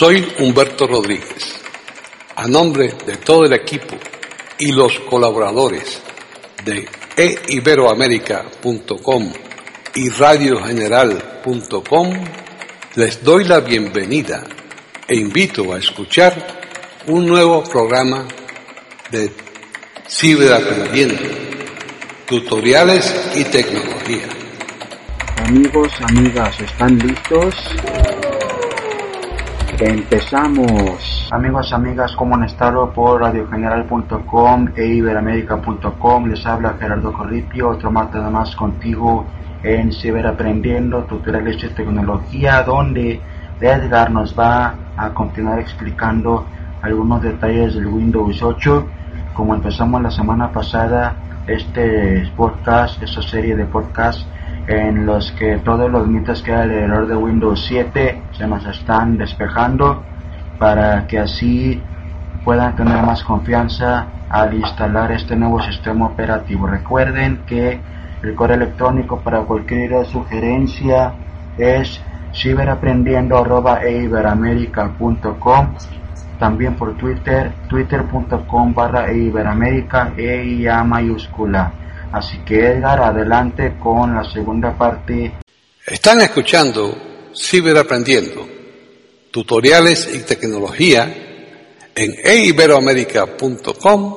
Soy Humberto Rodríguez. A nombre de todo el equipo y los colaboradores de eiberoamerica.com y radiogeneral.com, les doy la bienvenida e invito a escuchar un nuevo programa de Ciberaprendiendo, tutoriales y tecnología. Amigos, amigas, ¿están listos? Empezamos. Amigos, amigas, ¿cómo han estado? Por radiogeneral.com e iberoamerica.com les habla Gerardo Corripio, otro martes más contigo en Ciberaprendiendo, tutoriales de tecnología, donde Edgar nos va a continuar explicando algunos detalles del Windows 8. Como empezamos la semana pasada, esta serie de podcasts en los que todos los mitos que hay alrededor de Windows 7 se nos están despejando, para que así puedan tener más confianza al instalar este nuevo sistema operativo. Recuerden que el correo electrónico para cualquier sugerencia es ciberaprendiendo@eiberoamerica.com. También por Twitter, twitter.com/eiberoamerica, EIA mayúscula. Así que Edgar, adelante con la segunda parte. Están escuchando Ciberaprendiendo, tutoriales y tecnología en eiberoamerica.com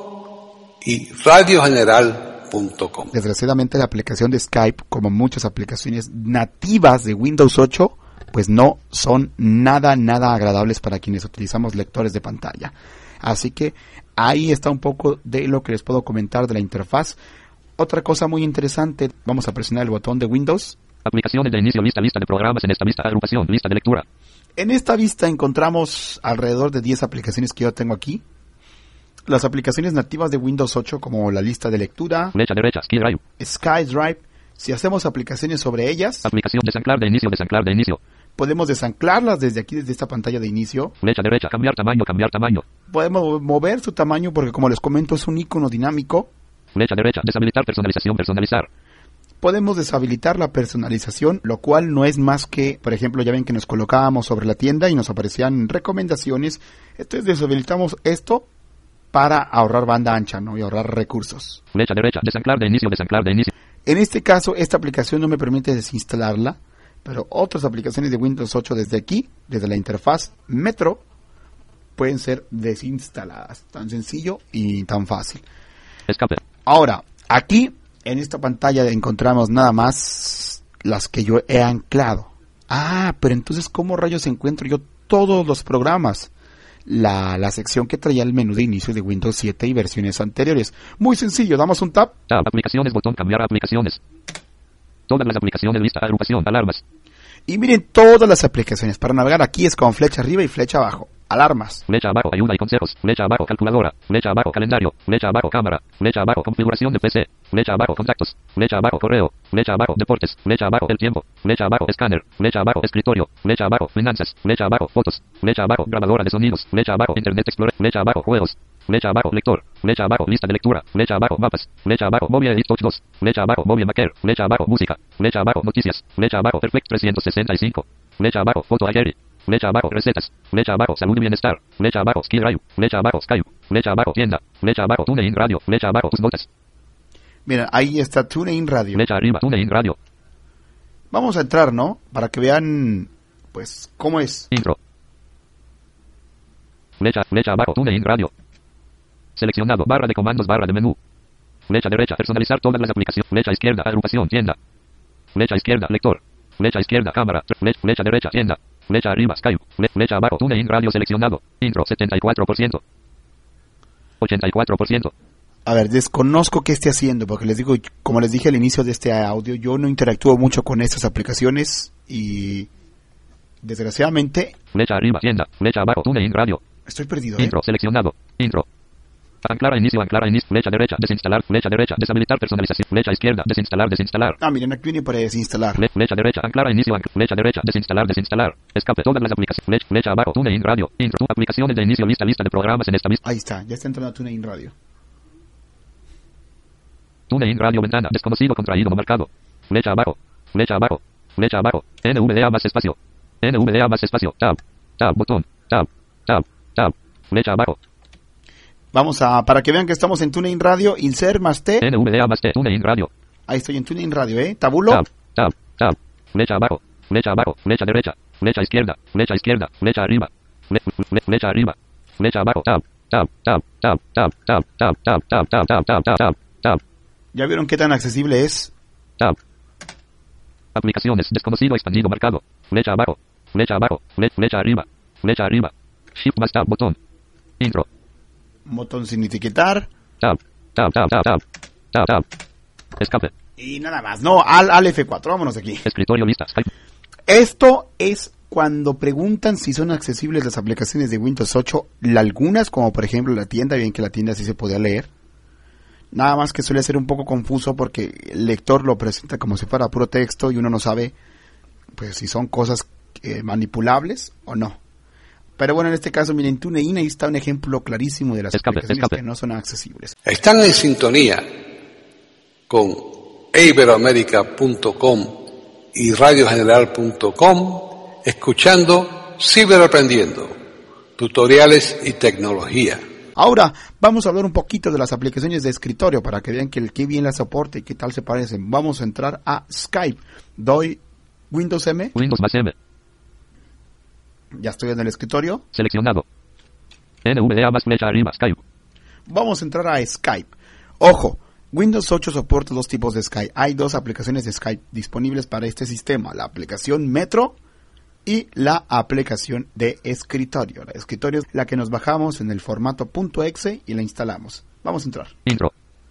y radiogeneral.com. Desgraciadamente la aplicación de Skype, como muchas aplicaciones nativas de Windows 8, pues no son nada agradables para quienes utilizamos lectores de pantalla. Así que ahí está un poco de lo que les puedo comentar de la interfaz. Otra cosa muy interesante, vamos a presionar el botón de Windows. Aplicaciones de inicio, lista de programas en esta vista, agrupación, lista de lectura. En esta vista encontramos alrededor de 10 aplicaciones que yo tengo aquí. Las aplicaciones nativas de Windows 8, como la lista de lectura, flecha derecha, SkyDrive. Si hacemos aplicaciones sobre ellas, aplicación desanclar de inicio, podemos desanclarlas desde aquí, desde esta pantalla de inicio. Flecha derecha, cambiar tamaño. Podemos mover su tamaño porque, como les comento, es un icono dinámico. Flecha derecha, deshabilitar personalización, personalizar. Podemos deshabilitar la personalización, lo cual no es más que, por ejemplo, ya ven que nos colocábamos sobre la tienda y nos aparecían recomendaciones. Entonces deshabilitamos esto para ahorrar banda ancha, ¿no? Y ahorrar recursos. Flecha derecha, desanclar de inicio. En este caso, esta aplicación no me permite desinstalarla, pero otras aplicaciones de Windows 8 desde aquí, desde la interfaz Metro, pueden ser desinstaladas. Tan sencillo y tan fácil. Escape. Ahora, aquí en esta pantalla encontramos nada más las que yo he anclado. Pero entonces, ¿cómo rayos encuentro yo todos los programas? La sección que traía el menú de inicio de Windows 7 y versiones anteriores. Muy sencillo, damos un tab. Aplicaciones, botón, cambiar aplicaciones. Todas las aplicaciones, lista, agrupación, alarmas. Y miren todas las aplicaciones. Para navegar aquí es con flecha arriba y flecha abajo. Alarmas. Flecha abajo, ayuda y consejos. Flecha abajo, calculadora. Flecha abajo, calendario. Flecha abajo, cámara. Flecha abajo, configuración de PC. Flecha abajo, contactos. Flecha abajo, correo. Flecha abajo, deportes. Flecha abajo, el tiempo. Flecha abajo, escáner. Flecha abajo, escritorio. Flecha abajo, finanzas. Flecha abajo, fotos. Flecha abajo, grabadora de sonidos. Flecha abajo, Internet Explorer. Flecha abajo, juegos. Flecha abajo, lector. Flecha abajo, lista de lectura. Flecha abajo, mapas. Flecha abajo, Movie Edit Touch 2. Flecha abajo, Movie Maker. Flecha abajo, música. Flecha abajo, noticias. Flecha abajo, Perfect 365. Flecha abajo, Foto Diary. Flecha abajo, recetas. Flecha abajo, salud y bienestar. Flecha abajo, Ski Drive. Flecha abajo, Skype. Flecha abajo, tienda. Flecha abajo, TuneIn Radio. Flecha abajo, tus notas. Mira, ahí está TuneIn Radio. Flecha arriba, TuneIn Radio. Vamos a entrar, ¿no? Para que vean, pues, cómo es. Intro. Flecha abajo, TuneIn Radio. Seleccionado, barra de comandos, barra de menú. Flecha derecha, personalizar todas las aplicaciones. Flecha izquierda, agrupación, tienda. Flecha izquierda, lector. Flecha izquierda, cámara. Flecha derecha, tienda. Flecha arriba, Skype. Flecha abajo, TuneIn Radio seleccionado. Intro, 74%. 84%. A ver, desconozco qué esté haciendo, porque les digo, como les dije al inicio de este audio, yo no interactúo mucho con estas aplicaciones y, desgraciadamente... Flecha arriba, tienda. Flecha abajo, TuneIn Radio. Estoy perdido, Intro, seleccionado. Intro. Anclar a inicio, flecha derecha, desinstalar, flecha derecha, deshabilitar personalización, flecha izquierda, desinstalar. Miren, aquí viene para desinstalar. Flecha derecha, anclar a inicio, flecha derecha, desinstalar, escape, todas las aplicaciones, flecha abajo, TuneIn Radio, intro, aplicaciones de inicio, lista de programas en esta vista. Ahí está, ya está entrando a TuneIn Radio. TuneIn Radio, ventana, desconocido, contraído, no marcado, flecha abajo, NVDA más espacio, tab, botón, Tab. Tab. Tab. Flecha abajo. Vamos para que vean que estamos en TuneIn Radio, insert más T. NVDA más T. TuneIn Radio. Ahí estoy en TuneIn Radio, tabulo. Tab. Tab. Tab. Flecha abajo. Flecha abajo. Flecha derecha. Flecha izquierda. Flecha izquierda. Flecha arriba. Flecha arriba. Flecha abajo. Tab. Tab. Tab. Tab. Tab. Tab. Tab. Tab. Tab. Tab. Tab. Tab. Tab. Tab. ¿Ya vieron qué tan accesible es? Tab. Aplicaciones. Desconocido expandido marcado. Flecha abajo. Flecha abajo. Flecha arriba. Flecha arriba. Shift más tab. Botón. Intro. Botón sin etiquetar. Tab. Tab. Tab. Tab. Tab. Tab. Tab. Escape. Y nada más. No, al F4. Vámonos de aquí. Escritorio lista. Skype. Esto es cuando preguntan si son accesibles las aplicaciones de Windows 8. Algunas, como por ejemplo la tienda. Bien que la tienda sí se podía leer. Nada más que suele ser un poco confuso porque el lector lo presenta como si fuera puro texto y uno no sabe pues si son cosas manipulables o no. Pero bueno, en este caso, miren, TuneIn, ahí está un ejemplo clarísimo de las aplicaciones que no son accesibles. Están en sintonía con iberoamerica.com y radiogeneral.com escuchando Ciberaprendiendo, tutoriales y tecnología. Ahora vamos a hablar un poquito de las aplicaciones de escritorio para que vean que qué bien las soporta y qué tal se parecen. Vamos a entrar a Skype. Doy Windows M. Windows más M. Ya estoy en el escritorio. Seleccionado. NVDA más flecha arriba. Skype. Vamos a entrar a Skype. Ojo, Windows 8 soporta dos tipos de Skype. Hay dos aplicaciones de Skype disponibles para este sistema. La aplicación Metro y la aplicación de escritorio. La de escritorio es la que nos bajamos en el formato .exe y la instalamos. Vamos a entrar. Intro.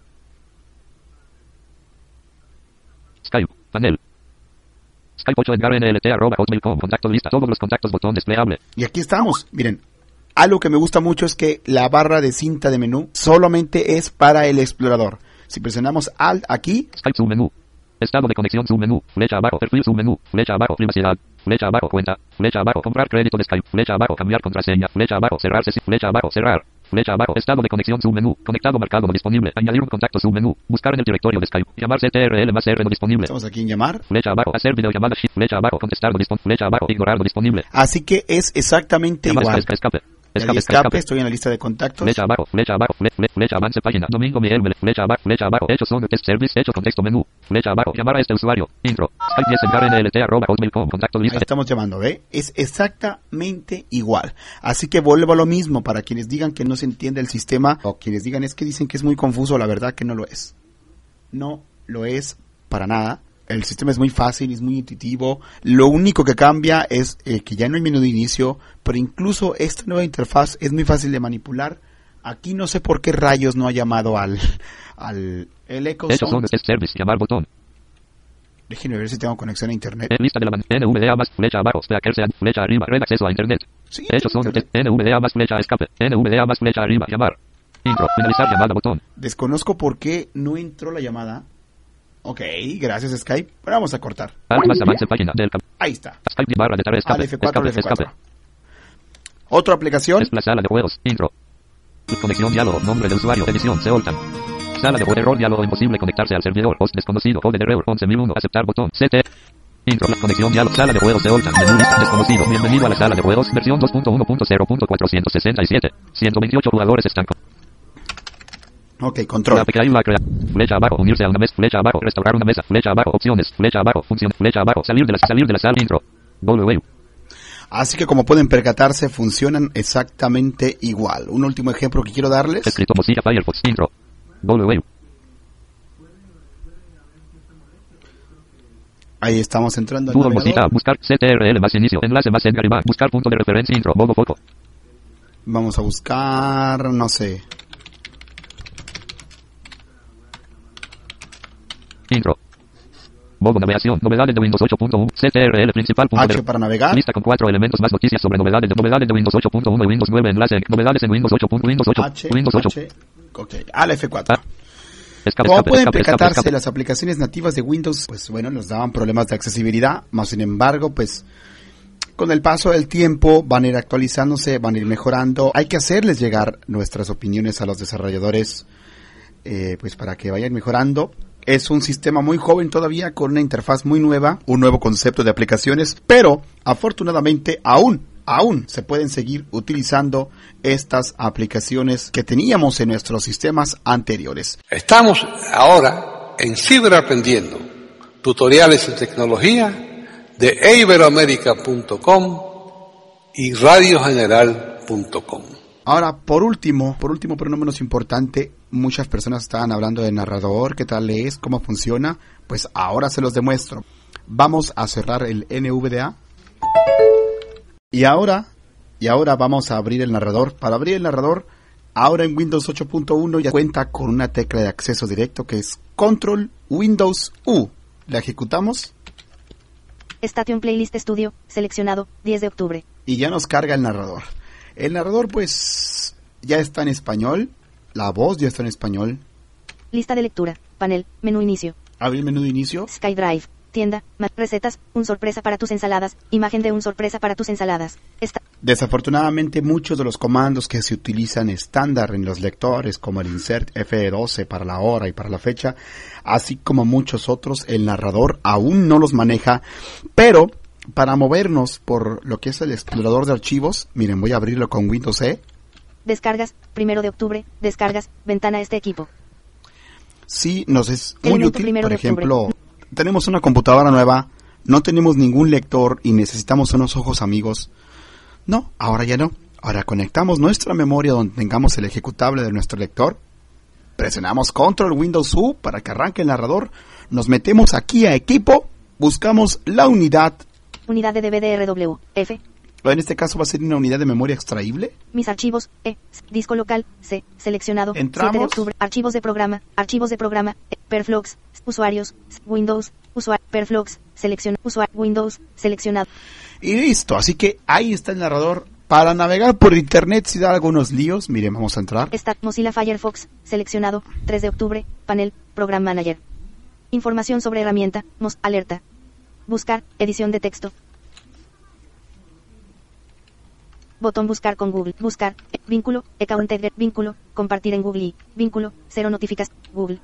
Skype. Panel. Skype 8 edgarnlt@hotmail.com. Contacto lista. Todos los contactos. Botón desplegable. Y aquí estamos. Miren, algo que me gusta mucho es que la barra de cinta de menú solamente es para el explorador. Si presionamos Alt aquí. Skype submenú. Estado de conexión submenú. Flecha abajo. Perfil submenú. Flecha abajo. Privacidad. Flecha abajo. Cuenta. Flecha abajo. Comprar crédito de Skype. Flecha abajo. Cambiar contraseña. Flecha abajo. Cerrar sesión. Flecha abajo. Cerrar. Flecha abajo. Estado de conexión submenú. Conectado marcado no disponible. Añadir un contacto submenú. Buscar en el directorio de Skype. Llamar CTRL más R no disponible. Estamos aquí en llamar. Flecha abajo. Hacer videollamada. Flecha abajo. Contestar no disponible. Flecha abajo. Ignorar no disponible. Así que es exactamente igual. Escape. Escape, estoy en la lista de contactos. Flecha abajo, flecha avance página. Domingo Miguel, flecha abajo, hechos son test service, hecho contexto menú. Flecha abajo, llamar a este usuario. Intro. Skype 10 edgarnlt@hotmail.com. Contacto lista. Ahí estamos llamando, ¿ve? Es exactamente igual. Así que vuelvo a lo mismo para quienes digan que no se entiende el sistema o quienes digan es que dicen que es muy confuso, la verdad que no lo es. No lo es para nada. El sistema es muy fácil, es muy intuitivo. Lo único que cambia es que ya no hay menú de inicio, pero incluso esta nueva interfaz es muy fácil de manipular. Aquí no sé por qué rayos no ha llamado al Echo Sound. Service, llamar botón. Déjenme ver si tengo conexión a internet. Lista de la NVDA más flecha abajo, flecha arriba, red acceso a internet. Sí, hechos son NVDA más flecha escape, NVDA más flecha arriba, llamar. Intro, finalizar llamada botón. Desconozco por qué no entró la llamada. Ok, gracias Skype. Pero vamos a cortar. Alt más avance página del ahí está. Skype barra de tarea escape. F4, F4. Otra aplicación. Sala de juegos. Intro. Conexión diálogo. Nombre de usuario. Edición. Seoltan. Sala de juegos. Error diálogo. Imposible conectarse al servidor. Host desconocido. Code de error. 11001. Aceptar botón. CT. Intro. Conexión diálogo. Sala de juegos. Seoltan. Menú lista desconocido. Bienvenido a la sala de juegos. Versión 2.1.0.467. 128 jugadores están con. Ok, control. Flecha abajo, unirse a una mesa. Flecha abajo, restaurar una mesa. Flecha abajo, opciones. Flecha abajo, función. Flecha abajo, salir de la sala. Intro. Go away. Así que como pueden percatarse, funcionan exactamente igual. Un último ejemplo que quiero darles. Escrito Mozilla Firefox. Intro. Go away. Ahí estamos entrando al navegador. Mozilla, buscar CTRL más inicio. Enlace más Edgar Iván. Buscar punto de referencia. Intro. Bobo poco. Vamos a buscar, no sé. Intro. Modo navegación. Novedades de Windows 8.1. CTRL principal. H para navegar. Lista con 4 elementos más noticias sobre novedades de Windows 8.1 y Windows 9. Enlace. Novedades en Windows 8. Windows 8. Windows 8. Ok. Al F4. Como pueden percatarse, las aplicaciones nativas de Windows, pues bueno, nos daban problemas de accesibilidad. Más sin embargo, pues con el paso del tiempo van a ir actualizándose, van a ir mejorando. Hay que hacerles llegar nuestras opiniones a los desarrolladores, pues para que vayan mejorando. Es un sistema muy joven todavía, con una interfaz muy nueva, un nuevo concepto de aplicaciones, pero afortunadamente aún aún se pueden seguir utilizando estas aplicaciones que teníamos en nuestros sistemas anteriores. Estamos ahora en Ciberaprendiendo, tutoriales en tecnología de iberoamerica.com y radiogeneral.com. Ahora, por último, pero no menos importante, muchas personas estaban hablando de narrador, qué tal es, cómo funciona. Pues ahora se los demuestro. Vamos a cerrar el NVDA. Y ahora vamos a abrir el narrador. Para abrir el narrador, ahora en Windows 8.1 ya cuenta con una tecla de acceso directo que es Control Windows U. La ejecutamos. Station Playlist Studio, seleccionado, 10 de octubre. Y ya nos carga el narrador. El narrador pues ya está en español. La voz ya está en español. Lista de lectura, panel, menú inicio. Abrir menú de inicio. SkyDrive, tienda, recetas, un sorpresa para tus ensaladas, imagen de un sorpresa para tus ensaladas. Desafortunadamente muchos de los comandos que se utilizan estándar en los lectores, como el insert F12 para la hora y para la fecha, así como muchos otros, el narrador aún no los maneja, pero para movernos por lo que es el explorador de archivos, miren, voy a abrirlo con Windows E. Descargas, 1 de octubre, descargas, ventana este equipo. Sí, nos es muy útil. Por ejemplo, tenemos una computadora nueva, no tenemos ningún lector y necesitamos unos ojos amigos. No, ahora ya no. Ahora conectamos nuestra memoria donde tengamos el ejecutable de nuestro lector. Presionamos Control Windows U para que arranque el narrador. Nos metemos aquí a equipo, buscamos la unidad. Unidad de DVD-RW, F. En este caso va a ser una unidad de memoria extraíble. Mis archivos, disco local, C, seleccionado, entramos. 7 de octubre, archivos de programa, Perflux, usuarios, Windows, Perflux, Windows, seleccionado. Y listo, así que ahí está el narrador. Para navegar por internet si da algunos líos, miren, vamos a entrar. Está Mozilla Firefox, seleccionado, 3 de octubre, panel, Program Manager. Información sobre herramienta, alerta. Buscar, edición de texto. Botón buscar con Google. Buscar, vínculo, account get, vínculo, compartir en Google, vínculo, 0 notificaciones, Google.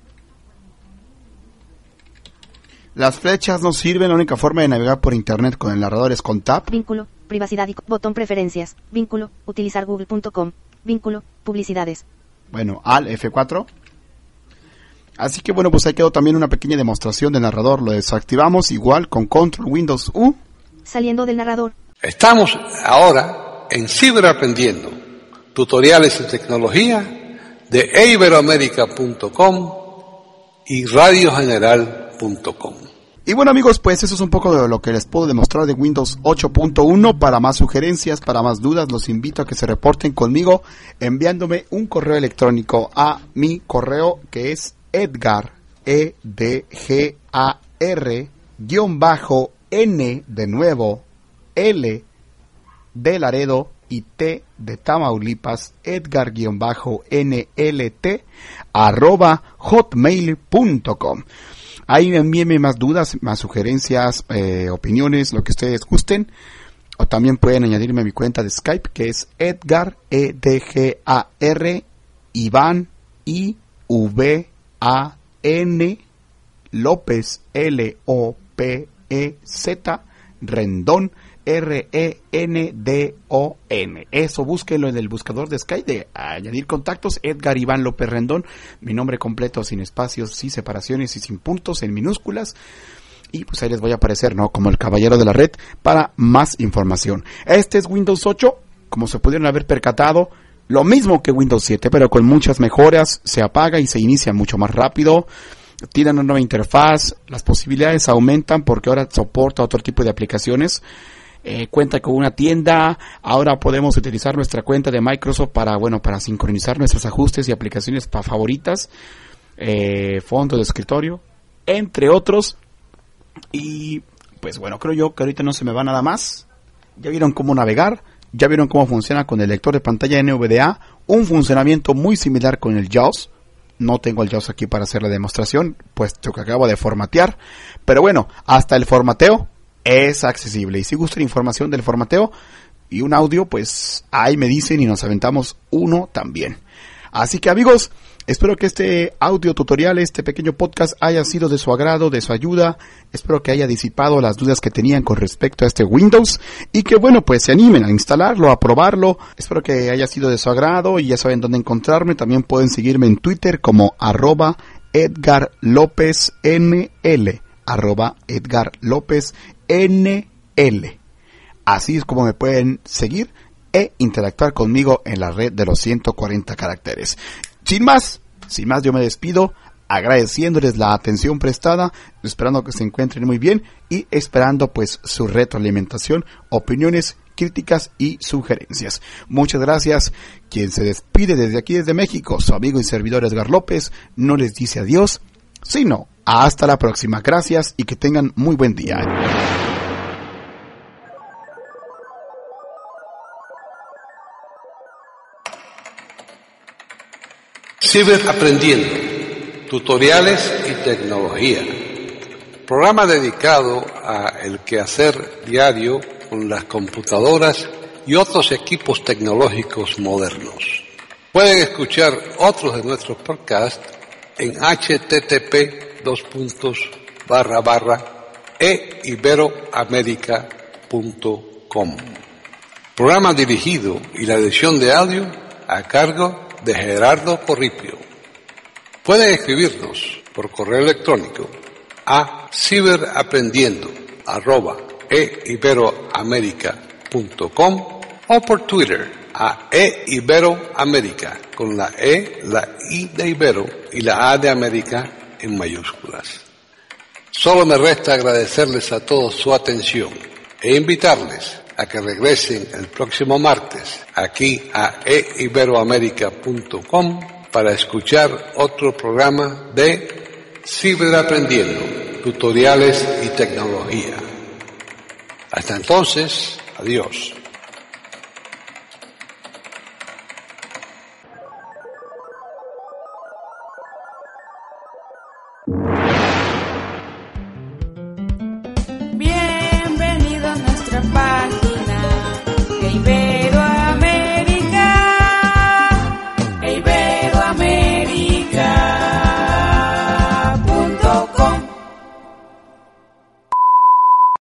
Las flechas no sirven, la única forma de navegar por internet con el narrador es con Tab. Vínculo, privacidad y botón preferencias, vínculo, utilizar google.com, vínculo, publicidades. Bueno, al F4. Así que bueno, pues ahí quedó también una pequeña demostración del narrador. Lo desactivamos igual con Control Windows U. Saliendo del narrador. Estamos ahora en Ciberaprendiendo, tutoriales en tecnología de iberoamerica.com y radiogeneral.com. Y bueno amigos, pues eso es un poco de lo que les puedo demostrar de Windows 8.1. Para más sugerencias, para más dudas, los invito a que se reporten conmigo enviándome un correo electrónico a mi correo que es Edgar, EDGAR, _N de nuevo, L de Laredo y T de Tamaulipas, Edgar_NLT @hotmail.com. Ahí envíenme más dudas, más sugerencias, opiniones, lo que ustedes gusten. O también pueden añadirme a mi cuenta de Skype, que es Edgar, EDGAR, Iván, IVAN, López, LOPEZ, Rendón, RENDON. Eso, búsquenlo en el buscador de Skype de añadir contactos, Edgar Iván López Rendón, mi nombre completo, sin espacios, sin separaciones y sin puntos, en minúsculas. Y pues ahí les voy a aparecer, ¿no? Como el caballero de la red, para más información. Este es Windows 8, como se pudieron haber percatado, lo mismo que Windows 7, pero con muchas mejoras. Se apaga y se inicia mucho más rápido. Tienen una nueva interfaz, las posibilidades aumentan porque ahora soporta otro tipo de aplicaciones. Cuenta con una tienda, ahora podemos utilizar nuestra cuenta de Microsoft para sincronizar nuestros ajustes y aplicaciones favoritas, fondo de escritorio, entre otros. Y pues bueno, creo yo que ahorita no se me va nada más. Ya vieron cómo navegar, ya vieron cómo funciona con el lector de pantalla NVDA, un funcionamiento muy similar con el JAWS. No tengo el JAWS aquí para hacer la demostración, puesto que acabo de formatear, pero bueno, hasta el formateo es accesible. Y si gustan información del formateo y un audio, pues ahí me dicen y nos aventamos uno también. Así que amigos, Espero que este audio tutorial, este pequeño podcast haya sido de su agrado, de su ayuda. Espero que haya disipado las dudas que tenían con respecto a este Windows y que bueno, pues se animen a instalarlo, a probarlo. Espero que haya sido de su agrado y ya saben dónde encontrarme. También pueden seguirme en Twitter como @EdgarLopezNL, @EdgarLopezNL. Así es como me pueden seguir e interactuar conmigo en la red de los 140 caracteres. Sin más, yo me despido agradeciéndoles la atención prestada, esperando que se encuentren muy bien y esperando pues su retroalimentación, opiniones, críticas y sugerencias. Muchas gracias. Quien se despide desde aquí, desde México, su amigo y servidor Edgar López, no les dice adiós, sino hasta la próxima. Gracias y que tengan muy buen día. Ciberaprendiendo, tutoriales y tecnología. Programa dedicado a el quehacer diario con las computadoras y otros equipos tecnológicos modernos. Pueden escuchar otros de nuestros podcasts en http://eiberoamerica.com. Programa dirigido y la edición de audio a cargo de Gerardo Corripio. Pueden escribirnos por correo electrónico a ciberapprendiendo@eiberoamerica.com o por Twitter a eiberoamerica con la E, la I de Ibero y la A de América en mayúsculas. Solo me resta agradecerles a todos su atención e invitarles a que regresen el próximo martes aquí a eiberoamerica.com para escuchar otro programa de Ciberaprendiendo, tutoriales y tecnología. Hasta entonces, adiós.